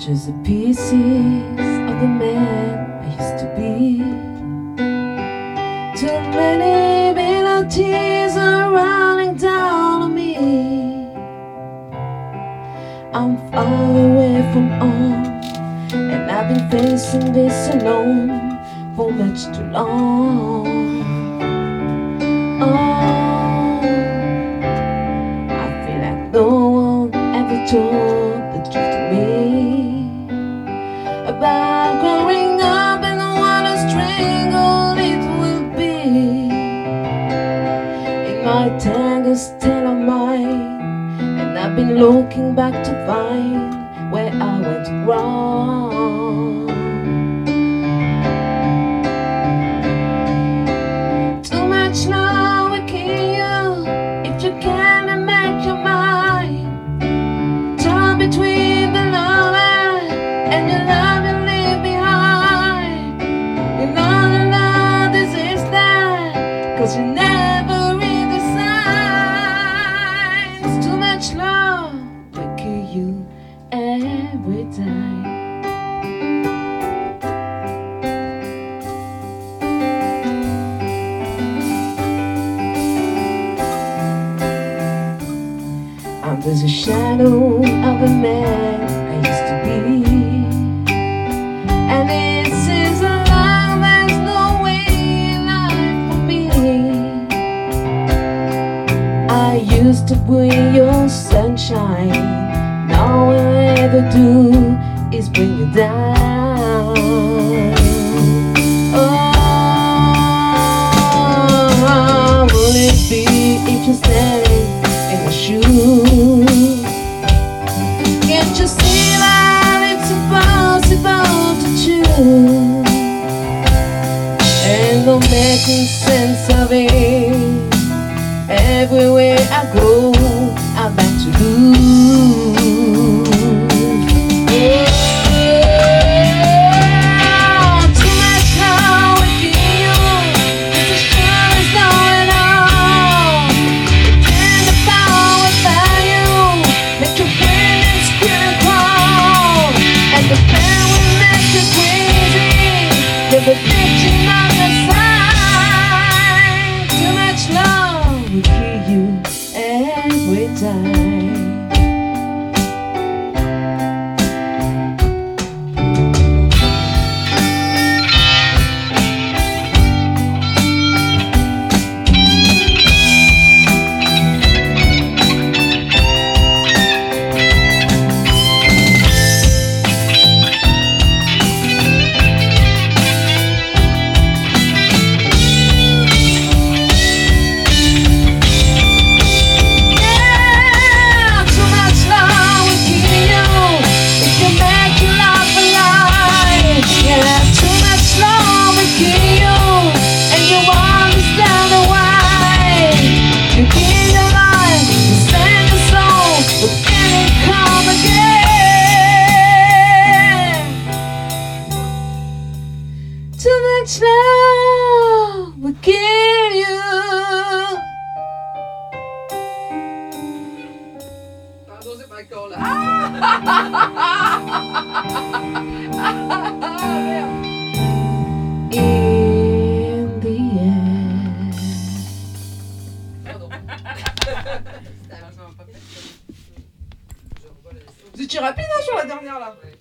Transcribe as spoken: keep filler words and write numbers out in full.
just the pieces of the man I used to be. Too many melodies are running down on me. I'm far away from home, and I've been facing this alone for much too long. Oh, I feel like no one ever told the truth to me about growing up and what a strangle it will be. In my tangled state of mind, and I've been looking back to find where I went wrong. Too much love will kill you if you can't make your mind. Torn between the love and your love you leave behind. You know the love this is that, 'cause you never read the signs. Too much love will kill you every time. I'm just a shadow of a man I used to be, and it seems like there's no way in life for me. I used to bring your sunshine, now all I ever do is bring you down. Oh, would it be if you standing in my shoes? Can't you see that it's impossible to choose? Ain't no making sense of it. Everywhere I go, I'm back to lose. Yeah. Too much love will kill you, it's as sure as knowing all. Pretend the power without you, make your brain and skin crawl, and the pain will make you crazy. Never ditching on the side. Too much love will kill you every time. Too much love will kill you. Pardon, c'est pas quand là. In the end. Pardon. Vous étiez rapide hein, sur la dernière là.